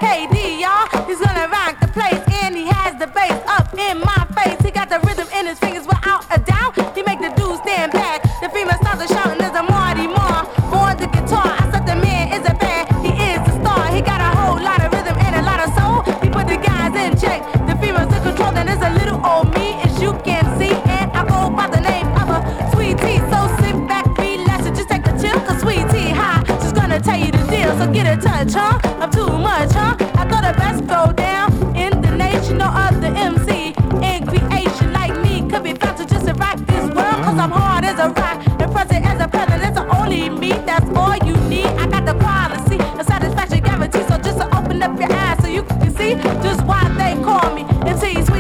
KD, y'all. He's gonna rock the place, and he has the bass up in my face. He got the rhythm in his fingers without a doubt. He make the dudes stand back. The female starts to shouting, there's a Marty Moore on the guitar. I said the man is a bad, he is the star. He got a whole lot of rhythm and a lot of soul. He put the guys in check. The females in control, then there's a little old me, as you can see. And I go by the name of a Sweet Tea. So sit back, relax, and just take a chill. Cause Sweet Tea high, just gonna tell you the deal. So get a touch, huh? Of too much, huh? I thought the best go down in the nation. No other MC in creation like me could be found to just rock this world. Cause I'm hard as a rock and present as a president. It's only me, that's all you need. I got the quality and satisfaction guarantee. So just open up your eyes so you can see just why they call me MC's